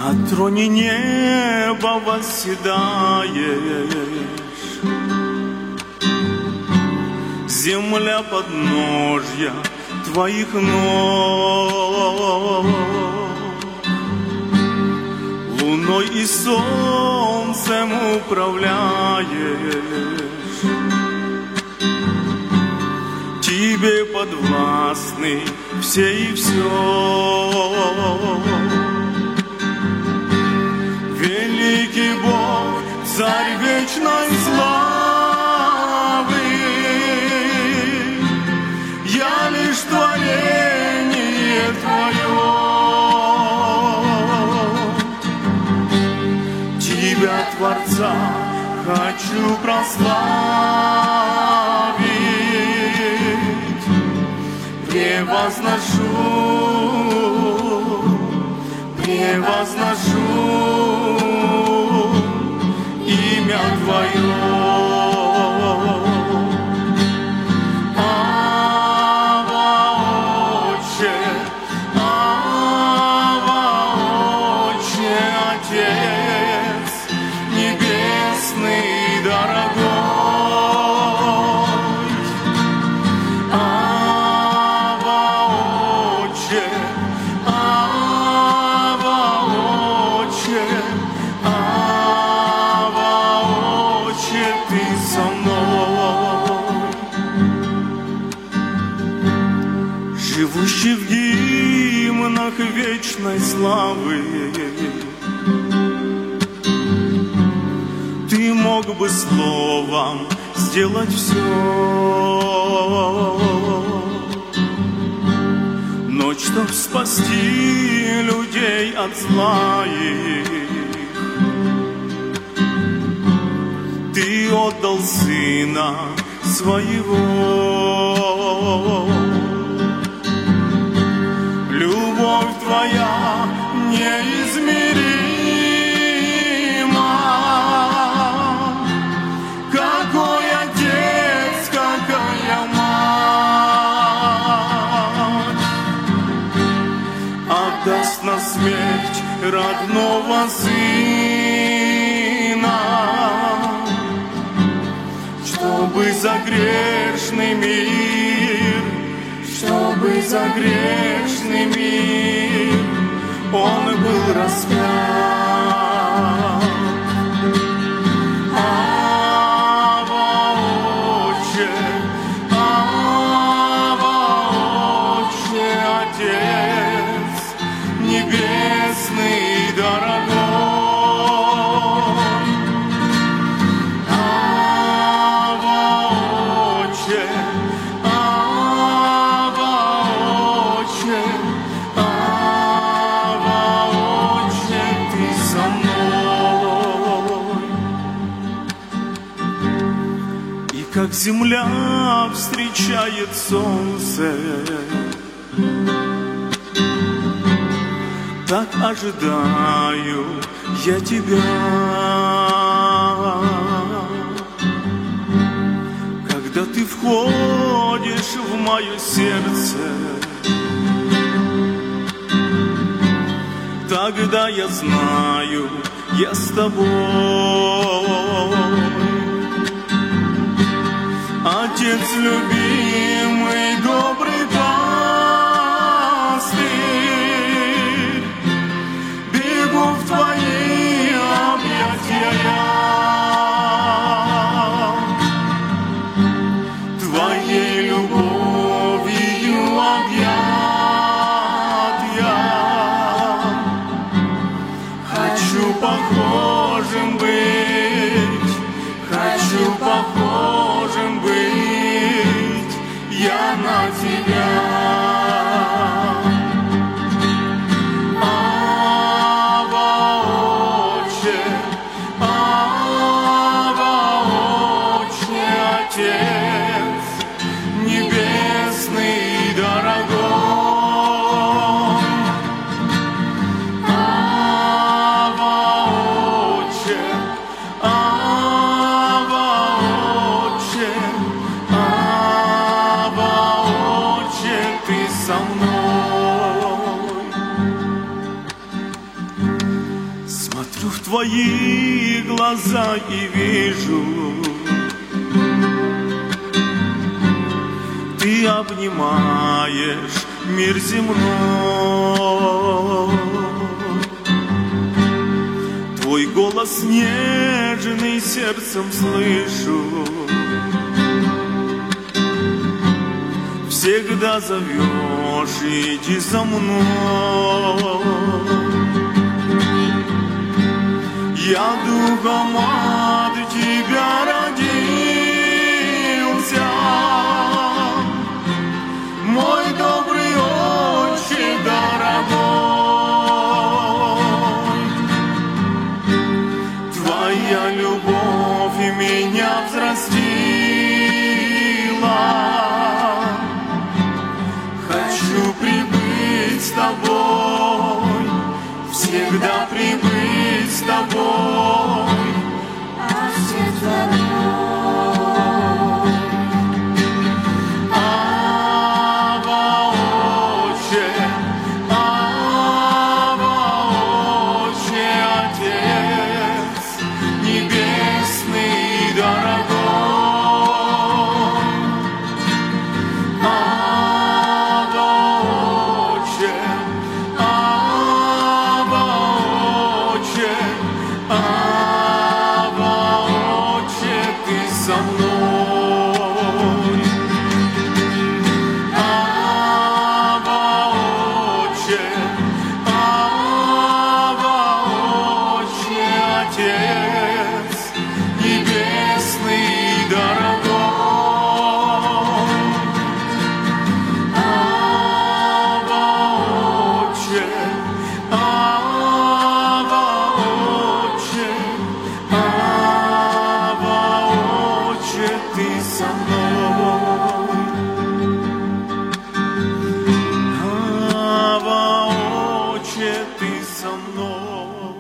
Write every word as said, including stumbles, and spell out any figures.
На троне неба восседаешь, земля подножья твоих ног, луной и солнцем управляешь, тебе подвластны все и все. Великий Бог, Царь вечной славы, я лишь творение Твое. Тебя, Творца, хочу прославить, превозношу, превозношу имя Твое. Ава, Отче, Ава, Отче, Отец небесный, дорогой. Ава, Отче, Ава, Отче, Ава, Отче, Ты со мной. Живущий в гимнах вечной славы, Ты мог бы словом сделать все, но чтоб спасти людей от зла их, Ты отдал Сына Своего. Любовь Твоя неизмерима. Какой Отец, какая Мать отдаст на смерть родного Сына, чтобы за грешный мир, чтобы за грешный мир Он был распят. Ава, Отче, Ава, Отче, Отец небесный, дорогой. Как земля встречает солнце, так ожидаю я Тебя. Когда Ты входишь в мое сердце, тогда я знаю, я с Тобой. Отец любимый, добрый пастырь, бегу в Твои объятия я, Твоей любовью объят я. Хочу похожим быть, хочу похожим быть твои глаза и вижу, ты обнимаешь мир земной. Твой голос нежный сердцем слышу, всегда зовешь, иди за мной. Я духом от тебя родился, мой добрый отче дорогой. Твоя любовь меня взрастила, хочу прибыть с тобой, всегда прибыть с тобой, Отец родной. Ава, Отче, Ава, Отче, Отец небесный дорогой. Ава, Отче, Ава, Отче, Ава, Отче, ты со мной. Ава, Отче, Ава, Отче, Отец небесный дорогой. Ава, Отче, Ава, Отче, Ава, Отче, ты со мной. Ава, Отче, ты со мной.